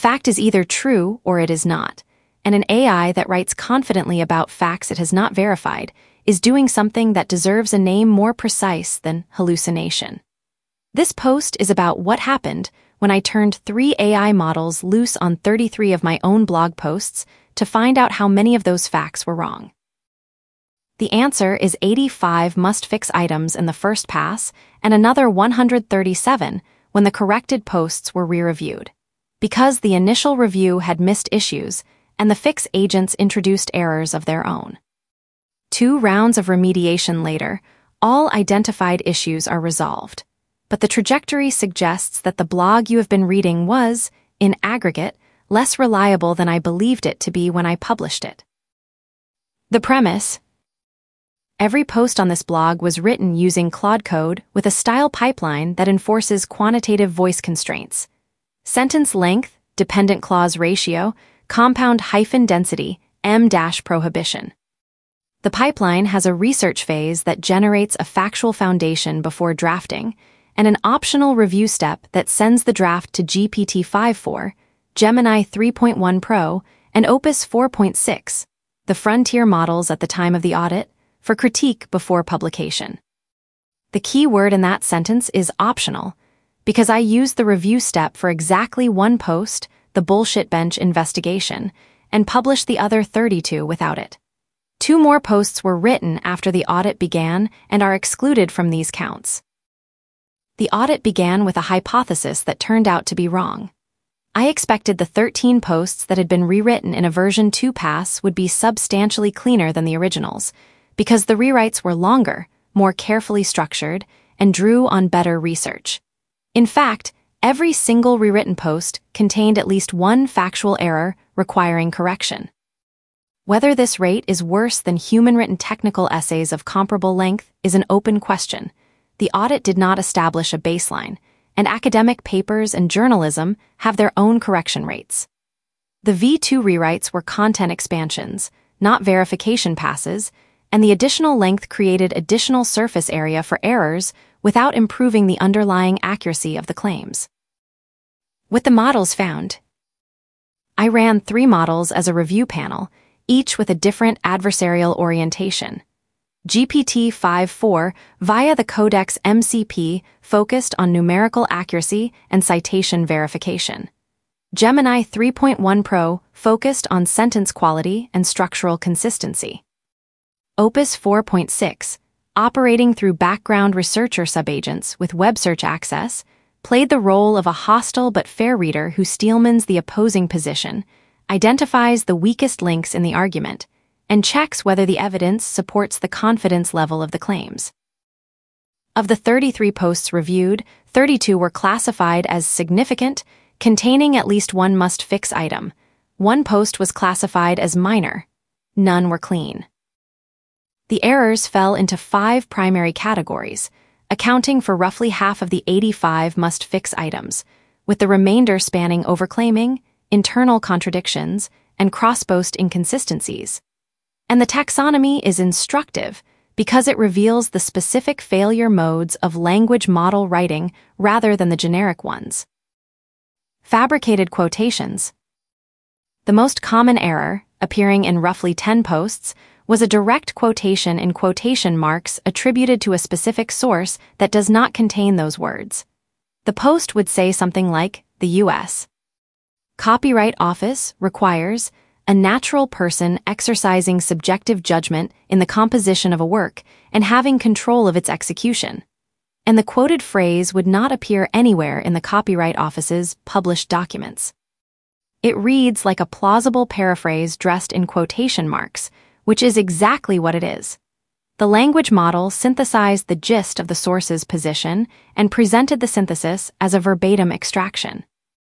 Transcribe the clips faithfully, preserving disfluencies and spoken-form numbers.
fact is either true or it is not, and an A I that writes confidently about facts it has not verified is doing something that deserves a name more precise than hallucination. This post is about what happened when I turned three A I models loose on thirty-three of my own blog posts to find out how many of those facts were wrong. The answer is eighty-five must-fix items in the first pass and another one hundred thirty-seven when the corrected posts were re-reviewed, because the initial review had missed issues and the fix agents introduced errors of their own. Two rounds of remediation later, all identified issues are resolved, but the trajectory suggests that the blog you have been reading was, in aggregate, less reliable than I believed it to be when I published it. The premise: every post on this blog was written using Claude Code with a style pipeline that enforces quantitative voice constraints, sentence length, dependent clause ratio, compound hyphen density, M-prohibition. The pipeline has a research phase that generates a factual foundation before drafting, and an optional review step that sends the draft to G P T five point four, Gemini three point one Pro, and Opus four point six, the frontier models at the time of the audit, for critique before publication. The key word in that sentence is optional, because I used the review step for exactly one post, the Bullshit Bench investigation, and published the other thirty-two without it. Two more posts were written after the audit began and are excluded from these counts. The audit began with a hypothesis that turned out to be wrong. I expected the thirteen posts that had been rewritten in a version two pass would be substantially cleaner than the originals, because the rewrites were longer, more carefully structured, and drew on better research. In fact, every single rewritten post contained at least one factual error requiring correction. Whether this rate is worse than human-written technical essays of comparable length is an open question. The audit did not establish a baseline, and academic papers and journalism have their own correction rates. The V two rewrites were content expansions, not verification passes, and the additional length created additional surface area for errors without improving the underlying accuracy of the claims. With the models found, I ran three models as a review panel, each with a different adversarial orientation. G P T five point four, via the Codex M C P, focused on numerical accuracy and citation verification. Gemini three point one Pro focused on sentence quality and structural consistency. Opus four point six, operating through background researcher subagents with web search access, played the role of a hostile but fair reader who steelmans the opposing position, identifies the weakest links in the argument, and checks whether the evidence supports the confidence level of the claims. Of the thirty-three posts reviewed, thirty-two were classified as significant, containing at least one must-fix item. One post was classified as minor. None were clean. The errors fell into five primary categories, accounting for roughly half of the eighty-five must-fix items, with the remainder spanning overclaiming, internal contradictions, and cross-post inconsistencies. And the taxonomy is instructive because it reveals the specific failure modes of language model writing rather than the generic ones. Fabricated quotations. The most common error, appearing in roughly ten posts, was a direct quotation in quotation marks attributed to a specific source that does not contain those words. The post would say something like, "The U S Copyright Office requires a natural person exercising subjective judgment in the composition of a work and having control of its execution." And the quoted phrase would not appear anywhere in the Copyright Office's published documents. It reads like a plausible paraphrase dressed in quotation marks, which is exactly what it is. The language model synthesized the gist of the source's position and presented the synthesis as a verbatim extraction.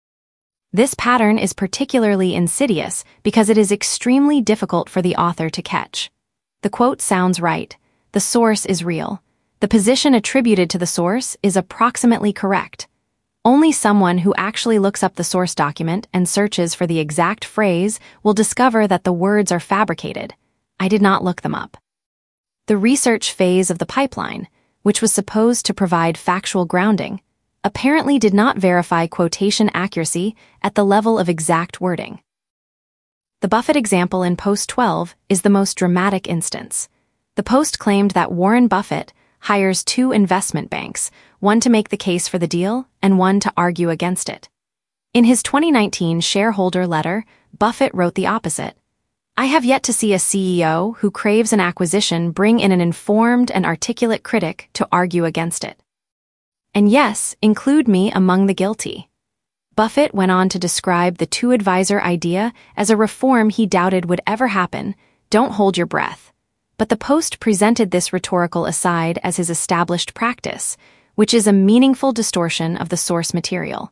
This pattern is particularly insidious because it is extremely difficult for the author to catch. The quote sounds right. The source is real. The position attributed to the source is approximately correct. Only someone who actually looks up the source document and searches for the exact phrase will discover that the words are fabricated. I did not look them up. The research phase of the pipeline, which was supposed to provide factual grounding, apparently did not verify quotation accuracy at the level of exact wording. The Buffett example in Post twelve is the most dramatic instance. The Post claimed that Warren Buffett hires two investment banks, one to make the case for the deal and one to argue against it. In his twenty nineteen shareholder letter, Buffett wrote the opposite. "I have yet to see a C E O who craves an acquisition bring in an informed and articulate critic to argue against it. And yes, include me among the guilty." Buffett went on to describe the two-advisor idea as a reform he doubted would ever happen. Don't hold your breath. But the Post presented this rhetorical aside as his established practice, which is a meaningful distortion of the source material.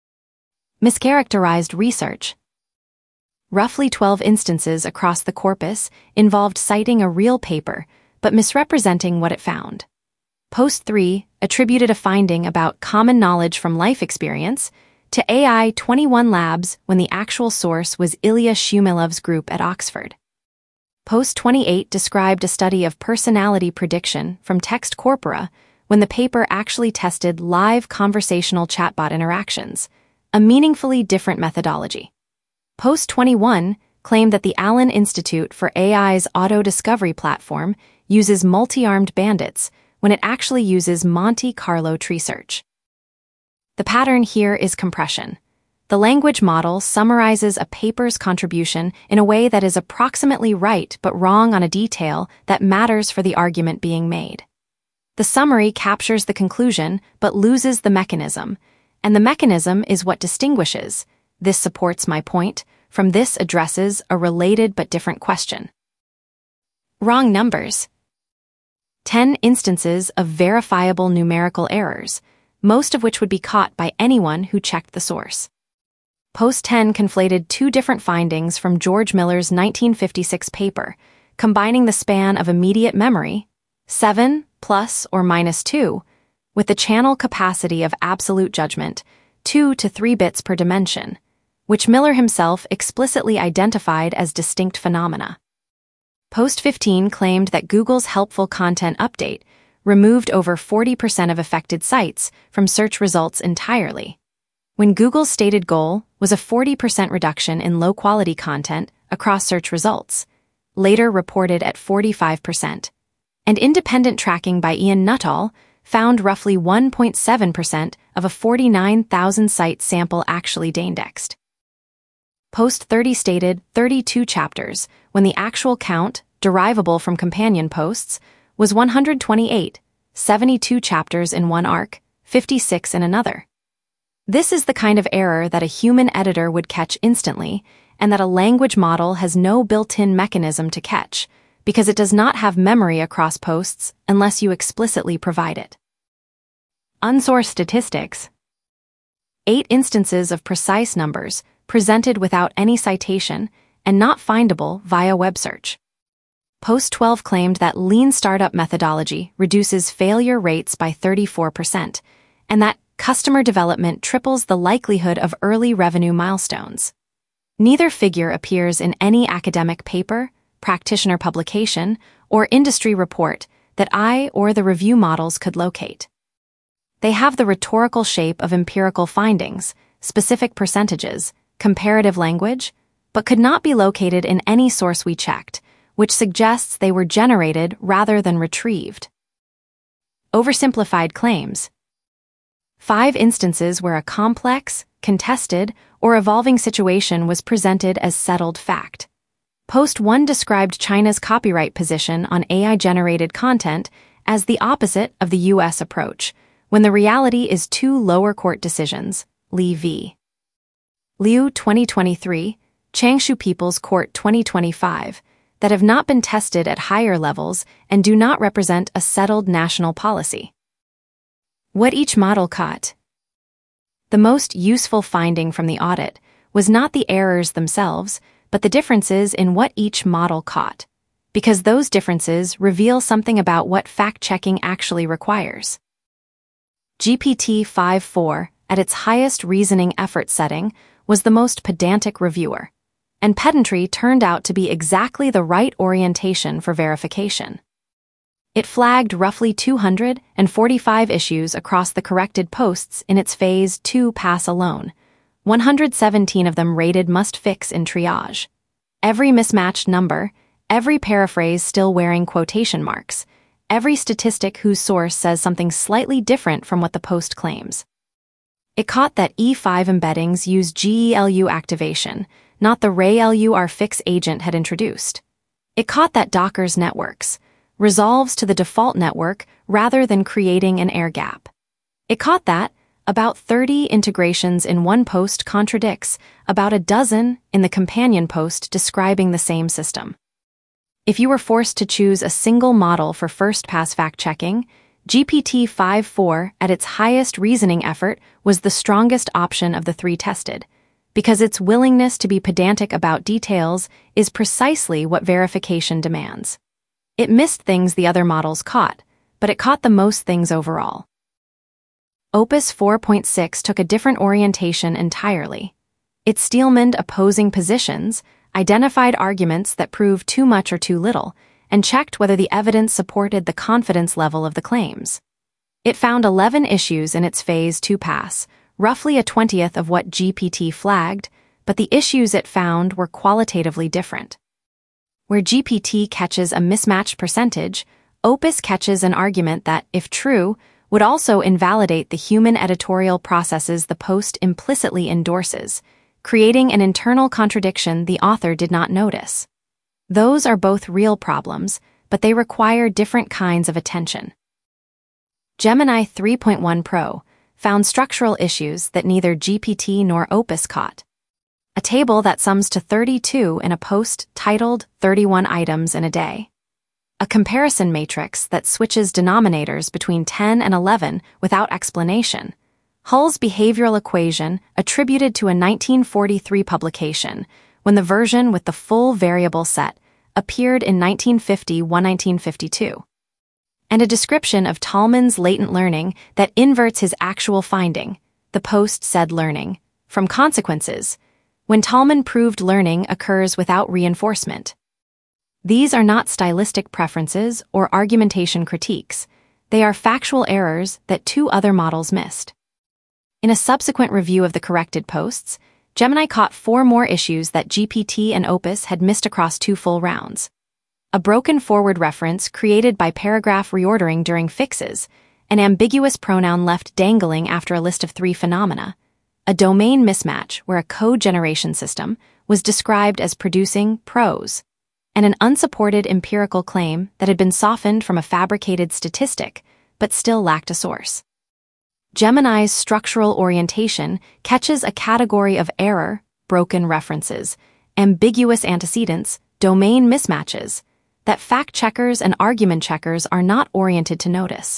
Mischaracterized research. Roughly twelve instances across the corpus involved citing a real paper, but misrepresenting what it found. Post three attributed a finding about common knowledge from life experience to A I twenty-one Labs when the actual source was Ilya Shumilov's group at Oxford. Post twenty-eight described a study of personality prediction from Text Corpora when the paper actually tested live conversational chatbot interactions, a meaningfully different methodology. Post twenty-one claimed that the Allen Institute for A I's auto-discovery platform uses multi-armed bandits when it actually uses Monte Carlo tree search. The pattern here is compression. The language model summarizes a paper's contribution in a way that is approximately right but wrong on a detail that matters for the argument being made. The summary captures the conclusion but loses the mechanism, and the mechanism is what distinguishes "this supports my point" from "this addresses a related but different question." Wrong numbers. Ten instances of verifiable numerical errors, most of which would be caught by anyone who checked the source. Post ten conflated two different findings from George Miller's nineteen fifty-six paper, combining the span of immediate memory, seven plus or minus two, with the channel capacity of absolute judgment, two to three bits per dimension, which Miller himself explicitly identified as distinct phenomena. Post fifteen claimed that Google's helpful content update removed over forty percent of affected sites from search results entirely, when Google's stated goal was a forty percent reduction in low-quality content across search results, later reported at forty-five percent, and independent tracking by Ian Nuttall found roughly one point seven percent of a forty-nine thousand site sample actually de-indexed. Post thirty stated thirty-two chapters, when the actual count, derivable from companion posts, was one hundred twenty-eight, seventy-two chapters in one arc, fifty-six in another. This is the kind of error that a human editor would catch instantly, and that a language model has no built-in mechanism to catch, because it does not have memory across posts unless you explicitly provide it. Unsourced statistics. Eight instances of precise numbers presented without any citation and not findable via web search. Post twelve claimed that lean startup methodology reduces failure rates by thirty-four percent, and that customer development triples the likelihood of early revenue milestones. Neither figure appears in any academic paper, practitioner publication, or industry report that I or the review models could locate. They have the rhetorical shape of empirical findings, specific percentages, comparative language, but could not be located in any source we checked, which suggests they were generated rather than retrieved. Oversimplified claims. Five instances where a complex, contested, or evolving situation was presented as settled fact. Post one described China's copyright position on A I-generated content as the opposite of the U S approach, when the reality is two lower court decisions, Li v. Liu twenty twenty-three, Changshu People's Court twenty twenty-five, that have not been tested at higher levels and do not represent a settled national policy. What each model caught. The most useful finding from the audit was not the errors themselves, but the differences in what each model caught, because those differences reveal something about what fact-checking actually requires. G P T five point four, at its highest reasoning effort setting, was the most pedantic reviewer, and pedantry turned out to be exactly the right orientation for verification. It flagged roughly two hundred forty-five issues across the corrected posts in its Phase two pass alone. one hundred seventeen of them rated must fix in triage. Every mismatched number, every paraphrase still wearing quotation marks, every statistic whose source says something slightly different from what the post claims. It caught that E five embeddings use G E L U activation, not the RayLU fix agent had introduced. It caught that Docker's networks resolves to the default network rather than creating an air gap. It caught that about thirty integrations in one post contradicts about a dozen in the companion post describing the same system. If you were forced to choose a single model for first-pass fact-checking, G P T five point four at its highest reasoning effort was the strongest option of the three tested, because its willingness to be pedantic about details is precisely what verification demands. It missed things the other models caught, but it caught the most things overall. Opus four point six took a different orientation entirely. It Steelmaned opposing positions, identified arguments that proved too much or too little, and checked whether the evidence supported the confidence level of the claims. It found eleven issues in its Phase two pass, roughly a twentieth of what G P T flagged, but the issues it found were qualitatively different. Where G P T catches a mismatched percentage, Opus catches an argument that, if true, would also invalidate the human editorial processes the post implicitly endorses, creating an internal contradiction the author did not notice. Those are both real problems, but they require different kinds of attention. Gemini three point one Pro found structural issues that neither G P T nor Opus caught. A table that sums to thirty-two in a post titled thirty-one items in a day. A comparison matrix that switches denominators between ten and eleven without explanation. Hull's behavioral equation attributed to a nineteen forty-three publication, when the version with the full variable set appeared in nineteen fifty to nineteen fifty-two. And a description of Tolman's latent learning that inverts his actual finding, the post said learning, from consequences, when Tolman proved learning occurs without reinforcement. These are not stylistic preferences or argumentation critiques. They are factual errors that two other models missed. In a subsequent review of the corrected posts, Gemini caught four more issues that G P T and Opus had missed across two full rounds. A broken forward reference created by paragraph reordering during fixes, an ambiguous pronoun left dangling after a list of three phenomena, a domain mismatch where a code generation system was described as producing prose, and an unsupported empirical claim that had been softened from a fabricated statistic but still lacked a source. Gemini's structural orientation catches a category of error, broken references, ambiguous antecedents, domain mismatches, that fact-checkers and argument checkers are not oriented to notice.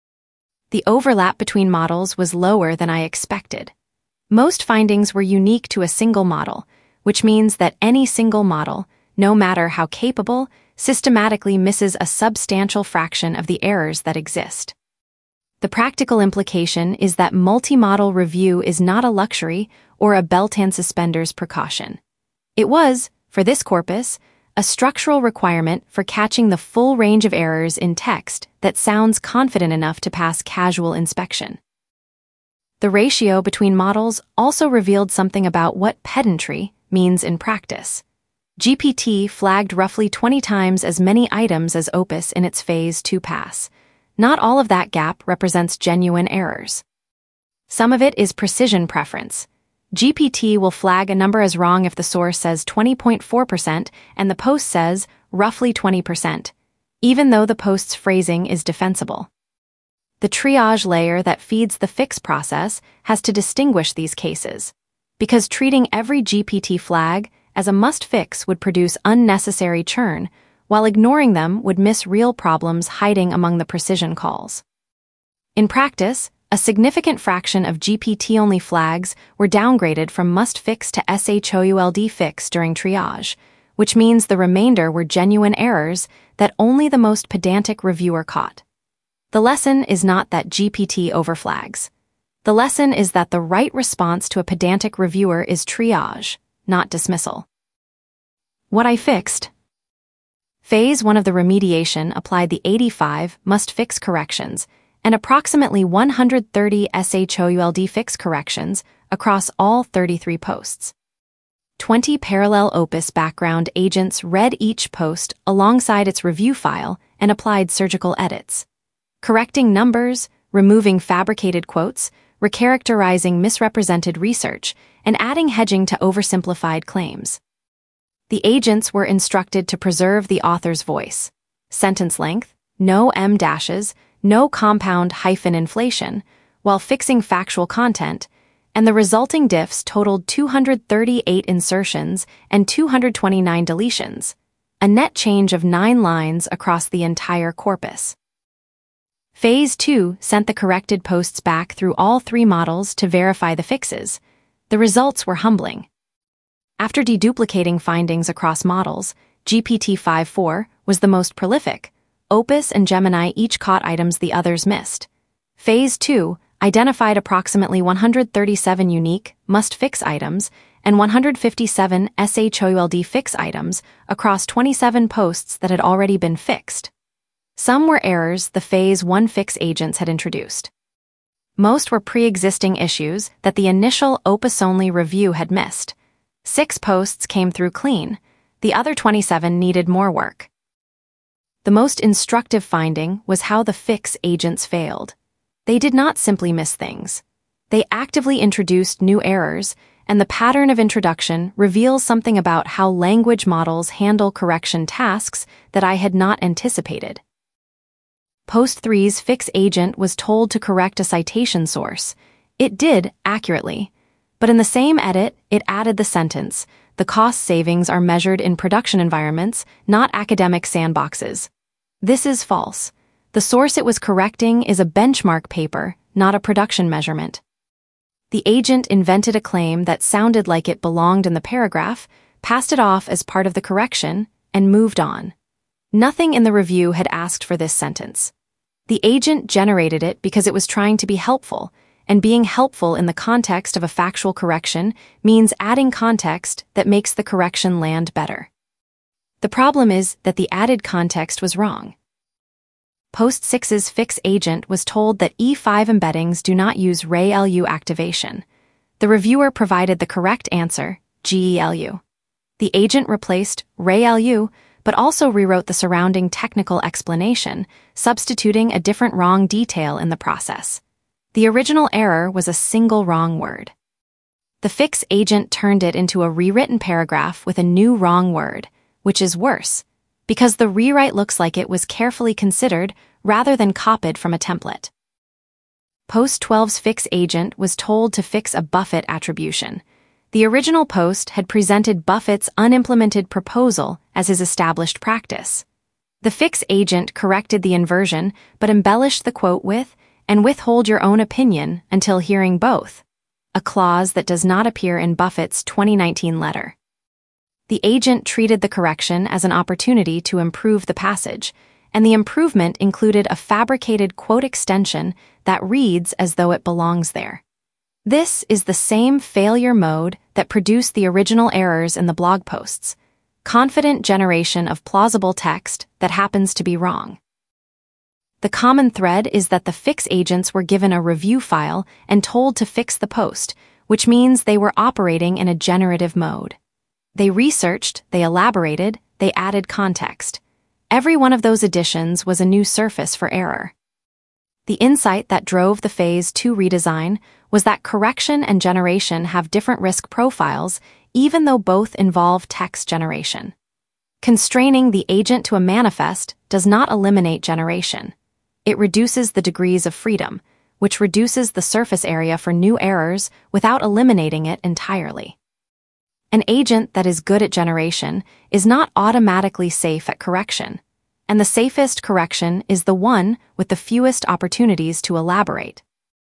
The overlap between models was lower than I expected. Most findings were unique to a single model, which means that any single model, no matter how capable, systematically misses a substantial fraction of the errors that exist. The practical implication is that multi-model review is not a luxury or a belt and suspenders precaution. It was, for this corpus, a structural requirement for catching the full range of errors in text that sounds confident enough to pass casual inspection. The ratio between models also revealed something about what pedantry means in practice. G P T flagged roughly twenty times as many items as Opus in its Phase two pass. Not all of that gap represents genuine errors. Some of it is precision preference. G P T will flag a number as wrong if the source says twenty point four percent and the post says roughly twenty percent, even though the post's phrasing is defensible. The triage layer that feeds the fix process has to distinguish these cases, because treating every G P T flag as a must-fix would produce unnecessary churn, while ignoring them would miss real problems hiding among the precision calls. In practice, a significant fraction of G P T-only flags were downgraded from must-fix to SHOULD fix during triage, which means the remainder were genuine errors that only the most pedantic reviewer caught. The lesson is not that G P T overflags. The lesson is that the right response to a pedantic reviewer is triage, not dismissal. What I fixed. Phase one of the remediation applied the eighty-five must-fix corrections and approximately one hundred thirty SHOULD fix corrections across all thirty-three posts. twenty parallel Opus background agents read each post alongside its review file and applied surgical edits, correcting numbers, removing fabricated quotes, recharacterizing misrepresented research, and adding hedging to oversimplified claims. The agents were instructed to preserve the author's voice, sentence length, no em dashes, no compound hyphen inflation, while fixing factual content, and the resulting diffs totaled two hundred thirty-eight insertions and two hundred twenty-nine deletions, a net change of nine lines across the entire corpus. Phase two sent the corrected posts back through all three models to verify the fixes. The results were humbling. After deduplicating findings across models, G P T five point four was the most prolific. Opus and Gemini each caught items the others missed. Phase two identified approximately one hundred thirty-seven unique must-fix items and one hundred fifty-seven SHOULD fix items across twenty-seven posts that had already been fixed. Some were errors the Phase one fix agents had introduced. Most were pre-existing issues that the initial Opus-only review had missed. Six posts came through clean. The other twenty-seven needed more work. The most instructive finding was how the fix agents failed. They did not simply miss things. They actively introduced new errors, and the pattern of introduction reveals something about how language models handle correction tasks that I had not anticipated. Post three's fix agent was told to correct a citation source. It did, accurately. But in the same edit, it added the sentence, "The cost savings are measured in production environments, not academic sandboxes." This is false. The source it was correcting is a benchmark paper, not a production measurement. The agent invented a claim that sounded like it belonged in the paragraph, passed it off as part of the correction, and moved on. Nothing in the review had asked for this sentence. The agent generated it because it was trying to be helpful, and being helpful in the context of a factual correction means adding context that makes the correction land better. The problem is that the added context was wrong. Post six's fix agent was told that E five embeddings do not use R E L U activation. The reviewer provided the correct answer, G E L U. The agent replaced R E L U, but also rewrote the surrounding technical explanation, substituting a different wrong detail in the process. The original error was a single wrong word. The fix agent turned it into a rewritten paragraph with a new wrong word, which is worse, because the rewrite looks like it was carefully considered rather than copied from a template. Post twelve's fix agent was told to fix a Buffett attribution. The original post had presented Buffett's unimplemented proposal as his established practice. The fix agent corrected the inversion but embellished the quote with, "and withhold your own opinion until hearing both," a clause that does not appear in Buffett's twenty nineteen letter. The agent treated the correction as an opportunity to improve the passage, and the improvement included a fabricated quote extension that reads as though it belongs there. This is the same failure mode that produced the original errors in the blog posts, confident generation of plausible text that happens to be wrong. The common thread is that the fix agents were given a review file and told to fix the post, which means they were operating in a generative mode. They researched, they elaborated, they added context. Every one of those additions was a new surface for error. The insight that drove the Phase two redesign was that correction and generation have different risk profiles, even though both involve text generation. Constraining the agent to a manifest does not eliminate generation. It reduces the degrees of freedom, which reduces the surface area for new errors without eliminating it entirely. An agent that is good at generation is not automatically safe at correction, and the safest correction is the one with the fewest opportunities to elaborate.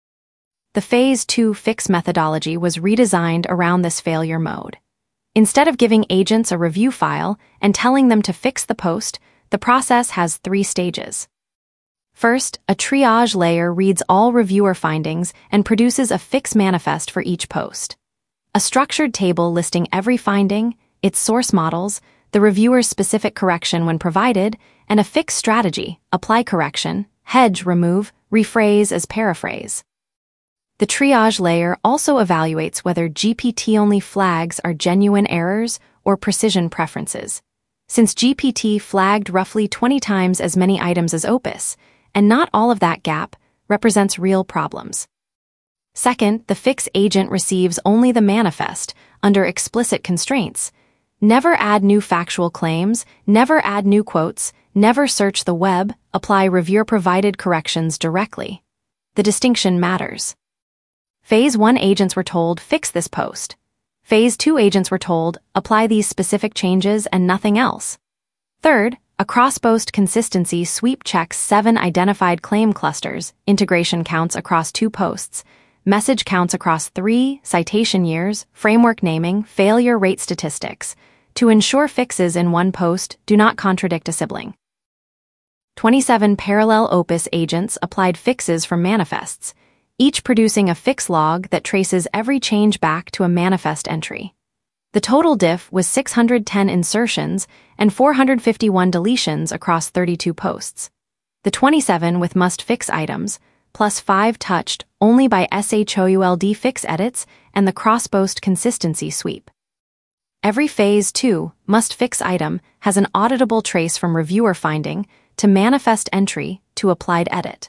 The Phase two fix methodology was redesigned around this failure mode. Instead of giving agents a review file and telling them to fix the post, the process has three stages. First, a triage layer reads all reviewer findings and produces a fix manifest for each post. A structured table listing every finding, its source models, the reviewer's specific correction when provided, and a fix strategy, apply correction, hedge, remove, rephrase as paraphrase. The triage layer also evaluates whether G P T-only flags are genuine errors or precision preferences. Since G P T flagged roughly twenty times as many items as Opus, and not all of that gap represents real problems. Second, the fix agent receives only the manifest under explicit constraints. Never add new factual claims, never add new quotes, never search the web, apply reviewer-provided corrections directly. The distinction matters. Phase one agents were told, fix this post. Phase two agents were told, apply these specific changes and nothing else. Third, a cross-post consistency sweep checks seven identified claim clusters, integration counts across two posts, message counts across three, citation years, framework naming, failure rate statistics, to ensure fixes in one post do not contradict a sibling. twenty-seven parallel Opus agents applied fixes from manifests, each producing a fix log that traces every change back to a manifest entry. The total diff was six hundred ten insertions and four hundred fifty-one deletions across thirty-two posts. The twenty-seven with must-fix items, plus five touched only by SHOULD fix edits and the cross-post consistency sweep. Every Phase two must-fix item has an auditable trace from reviewer finding to manifest entry to applied edit.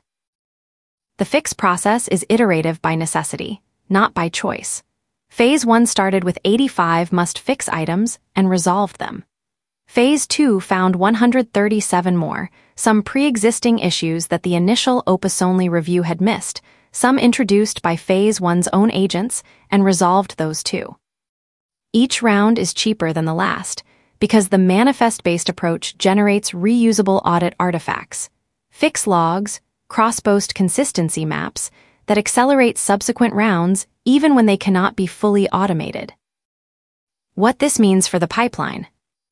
The fix process is iterative by necessity, not by choice. Phase one started with eighty-five must-fix items and resolved them. Phase two found one hundred thirty-seven more, some pre-existing issues that the initial Opus-only review had missed, some introduced by Phase one's own agents, and resolved those too. Each round is cheaper than the last, because the manifest-based approach generates reusable audit artifacts, fix logs, cross-post consistency maps that accelerate subsequent rounds even when they cannot be fully automated. What this means for the pipeline.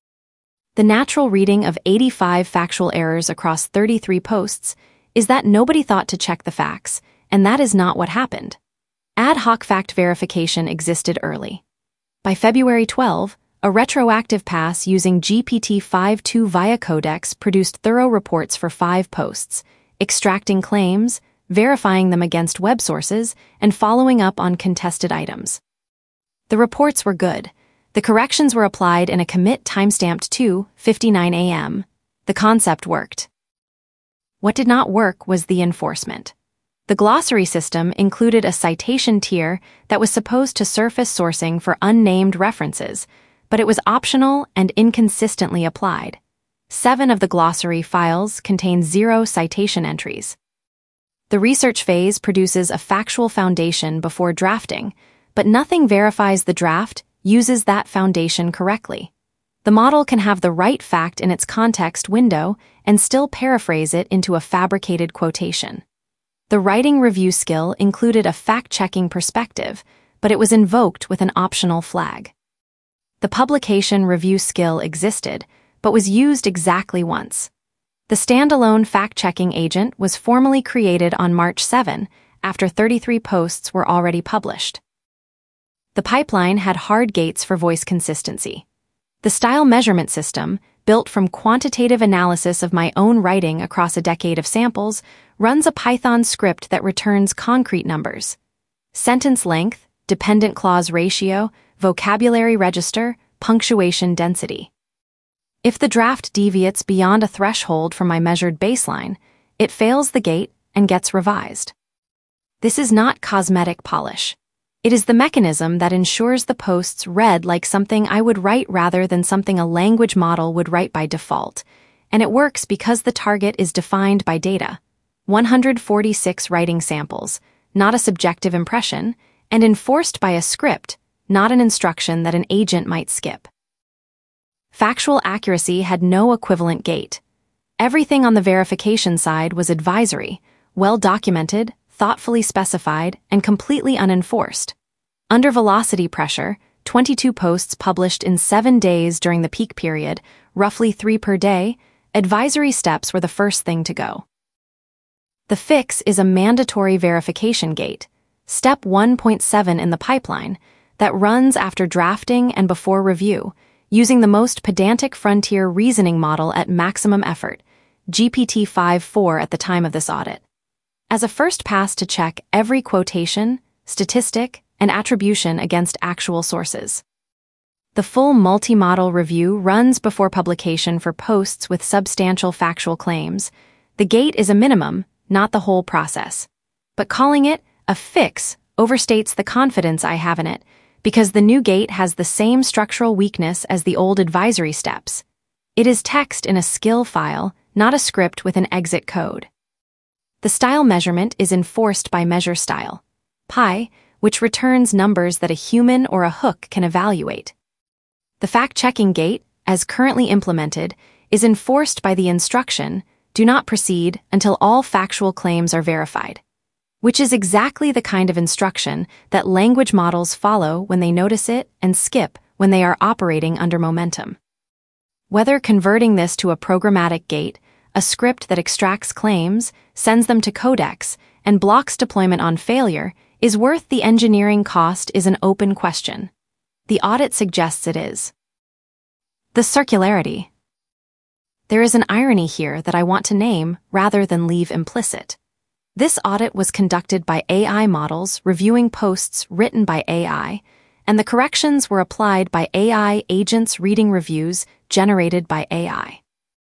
The natural reading of eighty-five factual errors across thirty-three posts is that nobody thought to check the facts, and that is not what happened. Ad hoc fact verification existed early. By February twelfth, a retroactive pass using G P T five point two via Codex produced thorough reports for five posts, extracting claims, verifying them against web sources, and following up on contested items. The reports were good. The corrections were applied in a commit timestamped two fifty-nine a m The concept worked. What did not work was the enforcement. The glossary system included a citation tier that was supposed to surface sourcing for unnamed references, but it was optional and inconsistently applied. Seven of the glossary files contain zero citation entries. The research phase produces a factual foundation before drafting, but nothing verifies the draft uses that foundation correctly. The model can have the right fact in its context window and still paraphrase it into a fabricated quotation. The writing review skill included a fact-checking perspective, but it was invoked with an optional flag. The publication review skill existed, but was used exactly once. The standalone fact-checking agent was formally created on March seventh after thirty-three posts were already published. The pipeline had hard gates for voice consistency. The style measurement system, built from quantitative analysis of my own writing across a decade of samples, runs a Python script that returns concrete numbers: sentence length, dependent clause ratio, vocabulary register, punctuation density. If the draft deviates beyond a threshold from my measured baseline, it fails the gate and gets revised. This is not cosmetic polish. It is the mechanism that ensures the posts read like something I would write rather than something a language model would write by default, and it works because the target is defined by data, one hundred forty-six writing samples, not a subjective impression, and enforced by a script, not an instruction that an agent might skip. Factual accuracy had no equivalent gate. Everything on the verification side was advisory, well-documented, thoughtfully specified, and completely unenforced. Under velocity pressure, twenty-two posts published in seven days during the peak period, roughly three per day, advisory steps were the first thing to go. The fix is a mandatory verification gate, step one point seven in the pipeline, that runs after drafting and before review, using the most pedantic frontier reasoning model at maximum effort, G P T five point four at the time of this audit. As a first pass to check every quotation, statistic, and attribution against actual sources. The full multi-model review runs before publication for posts with substantial factual claims. The gate is a minimum, not the whole process. But calling it a fix overstates the confidence I have in it, because the new gate has the same structural weakness as the old advisory steps. It is text in a skill file, not a script with an exit code. The style measurement is enforced by measure style, pi, which returns numbers that a human or a hook can evaluate. The fact-checking gate, as currently implemented, is enforced by the instruction, do not proceed until all factual claims are verified, which is exactly the kind of instruction that language models follow when they notice it and skip when they are operating under momentum. Whether converting this to a programmatic gate, a script that extracts claims, sends them to Codex, and blocks deployment on failure, is worth the engineering cost is an open question. The audit suggests it is. The circularity. There is an irony here that I want to name rather than leave implicit. This audit was conducted by A I models reviewing posts written by A I, and the corrections were applied by A I agents reading reviews generated by A I.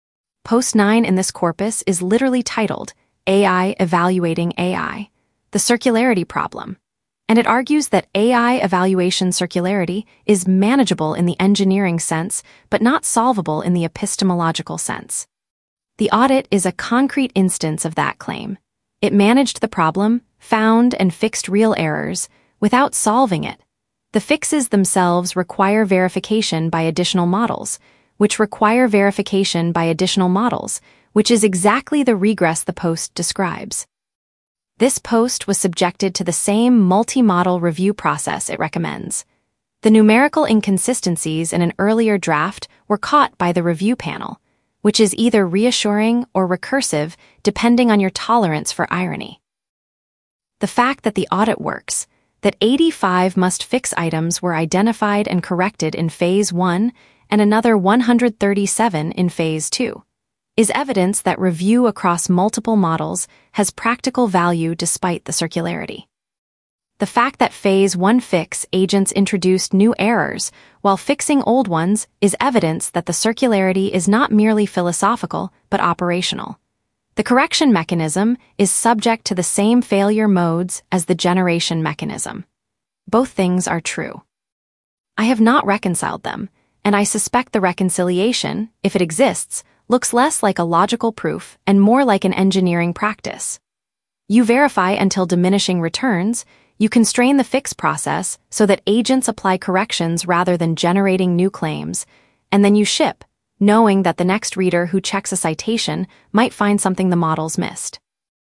Post nine in this corpus is literally titled A I Evaluating A I, the Circularity Problem, and it argues that A I evaluation circularity is manageable in the engineering sense but not solvable in the epistemological sense. The audit is a concrete instance of that claim. It managed the problem, found and fixed real errors, without solving it. The fixes themselves require verification by additional models, which require verification by additional models, which is exactly the regress the post describes. This post was subjected to the same multi-model review process it recommends. The numerical inconsistencies in an earlier draft were caught by the review panel, which is either reassuring or recursive depending on your tolerance for irony. The fact that the audit works, that eighty-five must-fix items were identified and corrected in Phase one and another one hundred thirty-seven in Phase two, is evidence that review across multiple models has practical value despite the circularity. The fact that Phase one fix agents introduced new errors while fixing old ones is evidence that the circularity is not merely philosophical but operational. The correction mechanism is subject to the same failure modes as the generation mechanism. Both things are true. I have not reconciled them, and I suspect the reconciliation, if it exists, looks less like a logical proof and more like an engineering practice. You verify until diminishing returns, you constrain the fix process so that agents apply corrections rather than generating new claims, and then you ship, knowing that the next reader who checks a citation might find something the models missed.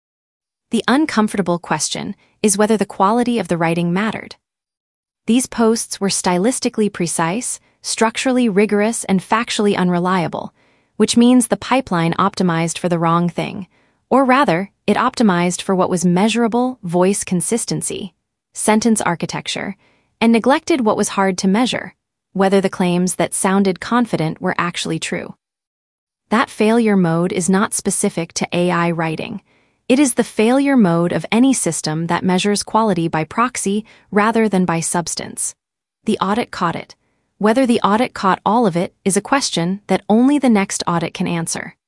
The uncomfortable question is whether the quality of the writing mattered. These posts were stylistically precise, structurally rigorous, and factually unreliable, which means the pipeline optimized for the wrong thing, or rather, it optimized for what was measurable voice consistency, sentence architecture, and neglected what was hard to measure, whether the claims that sounded confident were actually true. That failure mode is not specific to A I writing. It is the failure mode of any system that measures quality by proxy rather than by substance. The audit caught it. Whether the audit caught all of it is a question that only the next audit can answer.